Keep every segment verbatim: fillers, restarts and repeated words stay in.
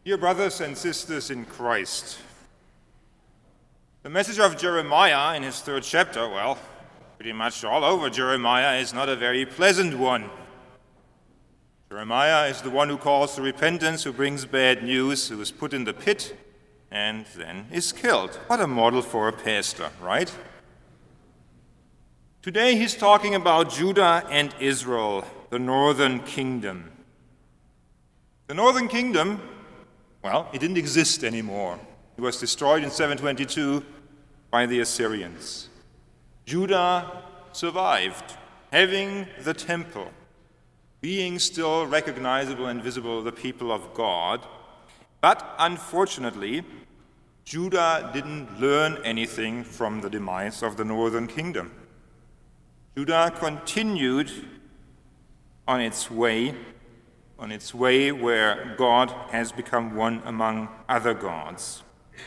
Dear brothers and sisters in Christ, the message of Jeremiah in his third chapter, well, pretty much all over Jeremiah, is not a very pleasant one. Jeremiah is the one who calls to repentance, who brings bad news, who is put in the pit, and then is killed. What a model for a pastor, right? Today he's talking about Judah and Israel, the northern kingdom. The northern kingdom, well, it didn't exist anymore. It was destroyed in seven twenty-two by the Assyrians. Judah survived, having the temple, being still recognizable and visible, the people of God. But unfortunately, Judah didn't learn anything from the demise of the northern kingdom. Judah continued on its way, on its way where God has become one among other gods.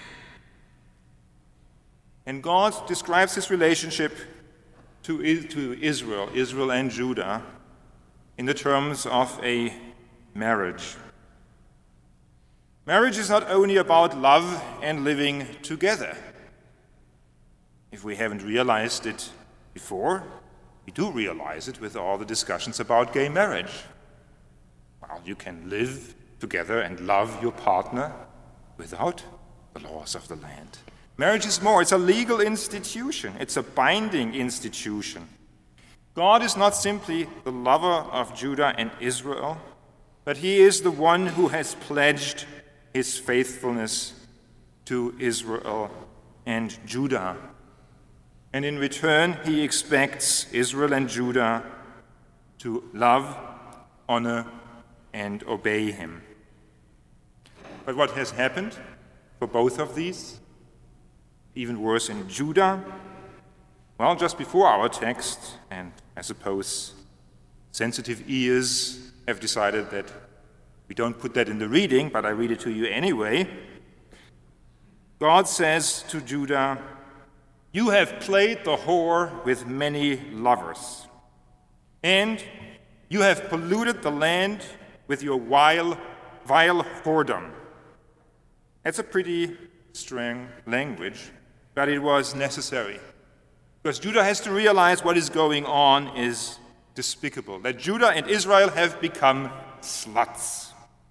And God describes his relationship to, to Israel, Israel and Judah, in the terms of a marriage. Marriage is not only about love and living together. If we haven't realized it before, we do realize it with all the discussions about gay marriage. Well, you can live together and love your partner without the laws of the land. Marriage is more. It's a legal institution. It's a binding institution. God is not simply the lover of Judah and Israel, but he is the one who has pledged his faithfulness to Israel and Judah. And in return, he expects Israel and Judah to love, honor, and obey him. But what has happened for both of these? Even worse in Judah? Well, just before our text, and I suppose sensitive ears have decided that we don't put that in the reading, but I read it to you anyway. God says to Judah, "You have played the whore with many lovers, and you have polluted the land with your vile, vile whoredom." That's a pretty strong language, but it was necessary. Because Judah has to realize what is going on is despicable, that Judah and Israel have become sluts.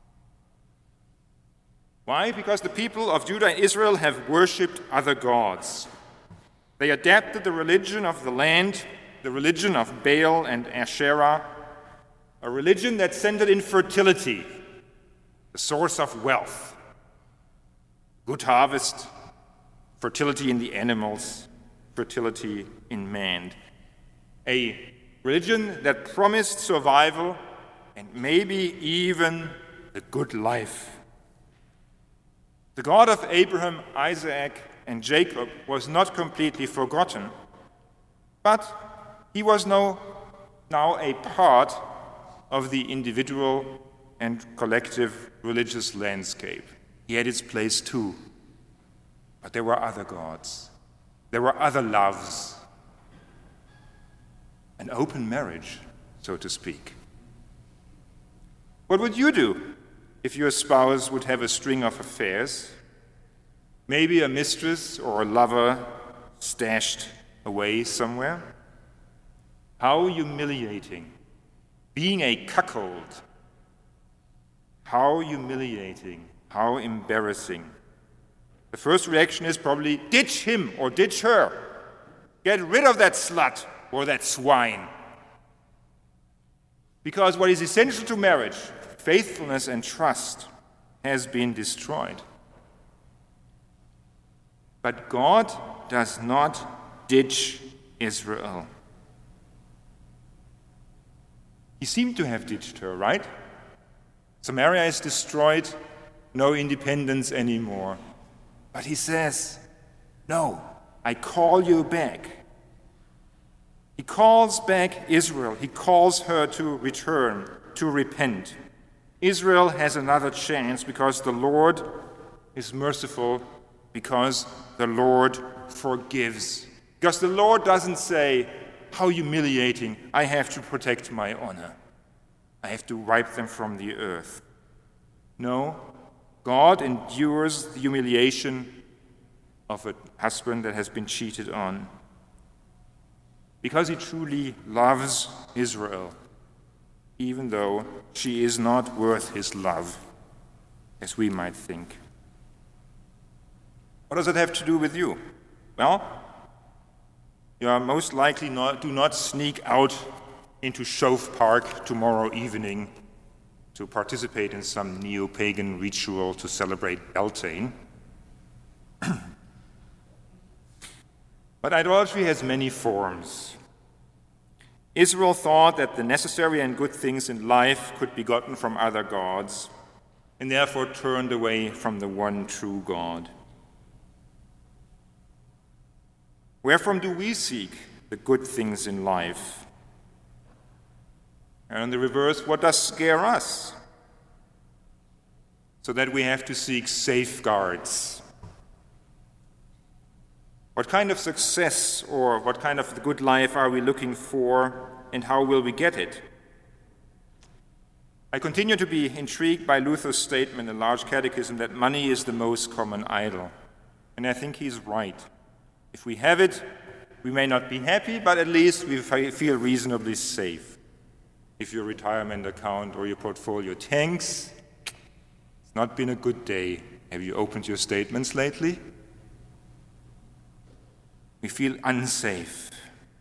Why? Because the people of Judah and Israel have worshipped other gods. They adapted the religion of the land, the religion of Baal and Asherah, a religion that centered in fertility, the source of wealth, good harvest, fertility in the animals, fertility in man. A religion that promised survival and maybe even the good life. The God of Abraham, Isaac, and Jacob was not completely forgotten, but he was now, now a part of the individual and collective religious landscape. He had his place too, but there were other gods. There were other loves. An open marriage, so to speak. What would you do if your spouse would have a string of affairs? Maybe a mistress or a lover stashed away somewhere? How humiliating. Being a cuckold. How humiliating. How embarrassing. The first reaction is probably ditch him or ditch her. Get rid of that slut or that swine. Because what is essential to marriage, faithfulness and trust, has been destroyed. But God does not ditch Israel. He seemed to have ditched her, right? Samaria is destroyed, no independence anymore. But he says, no, I call you back. He calls back Israel. He calls her to return, to repent. Israel has another chance because the Lord is merciful, because the Lord forgives. Because the Lord doesn't say, how humiliating, I have to protect my honor. I have to wipe them from the earth. No, God endures the humiliation of a husband that has been cheated on because he truly loves Israel, even though she is not worth his love, as we might think. What does it have to do with you? Well, you are most likely not, do not sneak out into Shove Park tomorrow evening to participate in some neo-pagan ritual to celebrate Beltane. But idolatry has many forms. Israel thought that the necessary and good things in life could be gotten from other gods, and therefore turned away from the one true God. Wherefrom do we seek the good things in life? And in the reverse, what does scare us? So that we have to seek safeguards. What kind of success or what kind of good life are we looking for, and how will we get it? I continue to be intrigued by Luther's statement in Large Catechism that money is the most common idol. And I think he's right. If we have it, we may not be happy, but at least we feel reasonably safe. If your retirement account or your portfolio tanks, it's not been a good day. Have you opened your statements lately? We feel unsafe.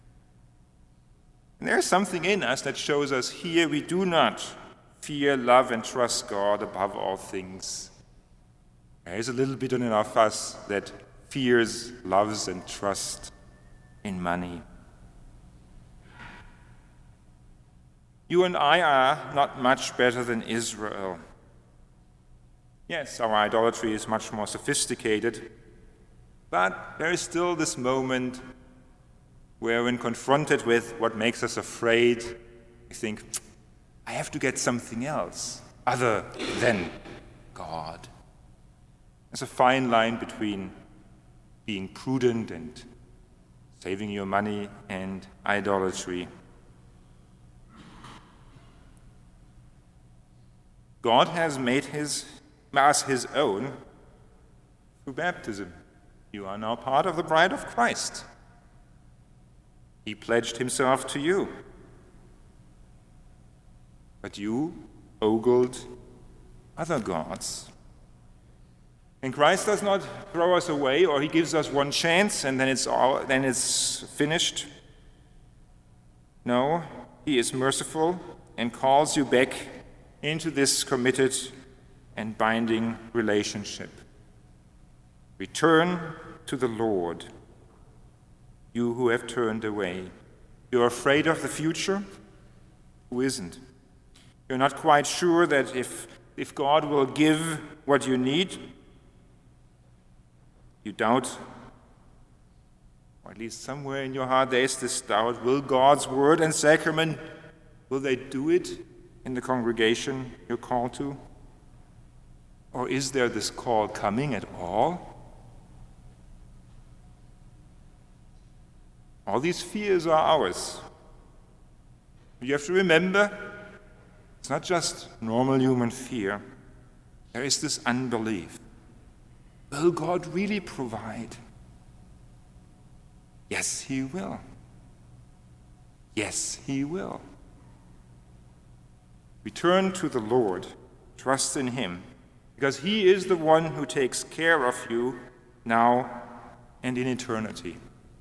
And there's something in us that shows us here we do not fear, love, and trust God above all things. There is a little bit in us that fears, loves, and trusts in money. You and I are not much better than Israel. Yes, our idolatry is much more sophisticated, but there is still this moment where when confronted with what makes us afraid, we think, I have to get something else other than God. There's a fine line between being prudent and saving your money and idolatry. God has made his, us his own through baptism. You are now part of the bride of Christ. He pledged himself to you. But you ogled other gods. And Christ does not throw us away, or he gives us one chance and then it's all, then it's finished. No, he is merciful and calls you back into this committed and binding relationship. Return to the Lord, you who have turned away. You're afraid of the future? Who isn't? You're not quite sure that if, if God will give what you need? You doubt, or at least somewhere in your heart there is this doubt. Will God's word and sacrament, will they do it in the congregation you're called to? Or is there this call coming at all? All these fears are ours. You have to remember, it's not just normal human fear. There is this unbelief. Will God really provide? Yes, he will. Yes, he will. Return to the Lord. Trust in him, because he is the one who takes care of you now and in eternity.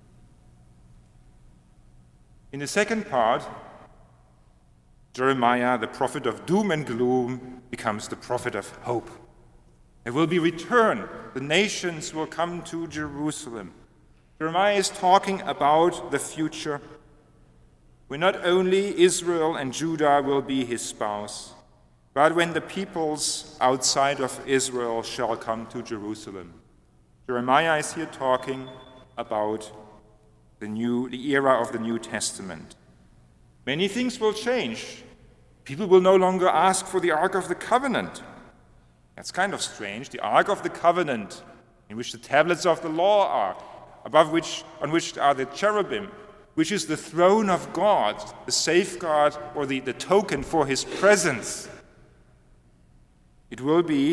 In the second part, Jeremiah, the prophet of doom and gloom, becomes the prophet of hope. There will be return. The nations will come to Jerusalem. Jeremiah is talking about the future, when not only Israel and Judah will be his spouse, but when the peoples outside of Israel shall come to Jerusalem. Jeremiah is here talking about the new, the era of the New Testament. Many things will change. People will no longer ask for the Ark of the Covenant. That's kind of strange. The Ark of the Covenant, in which the tablets of the law are, above which, on which are the cherubim, which is the throne of God, the safeguard or the, the token for his presence. It will be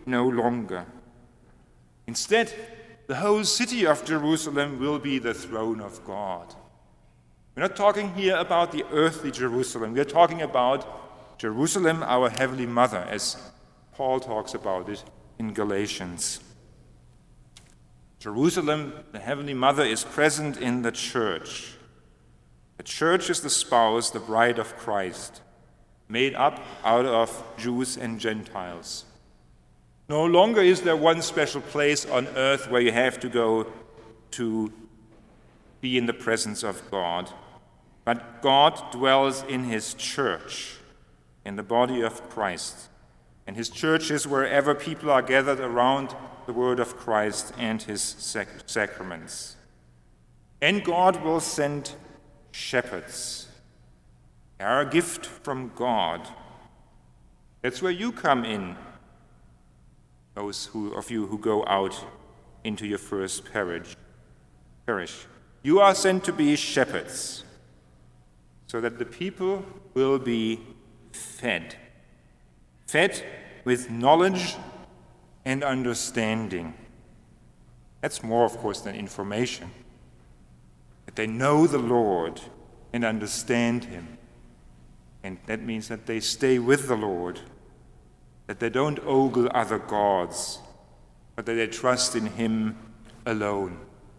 no longer. Instead, the whole city of Jerusalem will be the throne of God. We're not talking here about the earthly Jerusalem. We're talking about Jerusalem, our heavenly mother, as Paul talks about it in Galatians. Jerusalem, the heavenly mother, is present in the church. The church is the spouse, the bride of Christ, made up out of Jews and Gentiles. No longer is there one special place on earth where you have to go to be in the presence of God, but God dwells in his church, in the body of Christ. And his church is wherever people are gathered around the word of Christ and his sac- sacraments. And God will send shepherds. They are a gift from God. That's where you come in, those who, of you who go out into your first parish. parish. You are sent to be shepherds, so that the people will be fed. Fed with knowledge and understanding. That's more, of course, than information. That they know the Lord and understand him. And that means that they stay with the Lord, that they don't ogle other gods, but that they trust in him alone.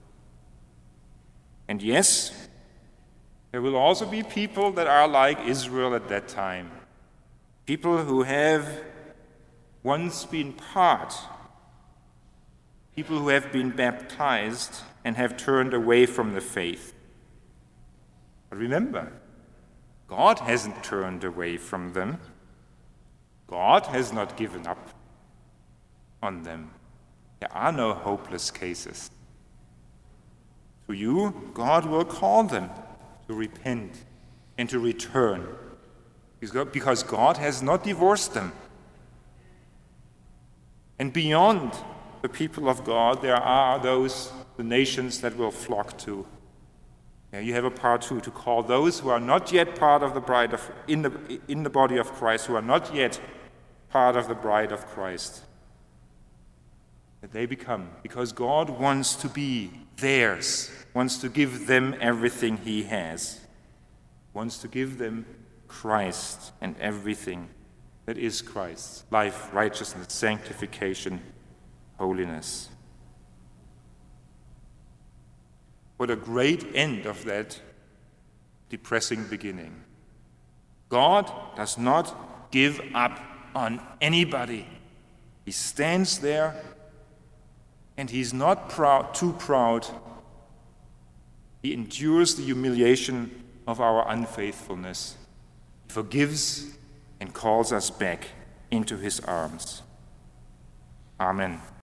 And yes, there will also be people that are like Israel at that time. People who have once been part, people who have been baptized and have turned away from the faith. But remember, God hasn't turned away from them. God has not given up on them. There are no hopeless cases. To you, God will call them to repent and to return, because God has not divorced them. And beyond the people of God, there are those, the nations that will flock to. Yeah, you have a part two, to call those who are not yet part of the bride of, in the, in the body of Christ, who are not yet part of the bride of Christ, that they become, because God wants to be theirs, wants to give them everything he has, wants to give them Christ and everything that is Christ's: life, righteousness, sanctification, holiness. What a great end of that depressing beginning. God does not give up on anybody. He stands there, and he's not proud, too proud. He endures the humiliation of our unfaithfulness. He forgives and calls us back into his arms. Amen.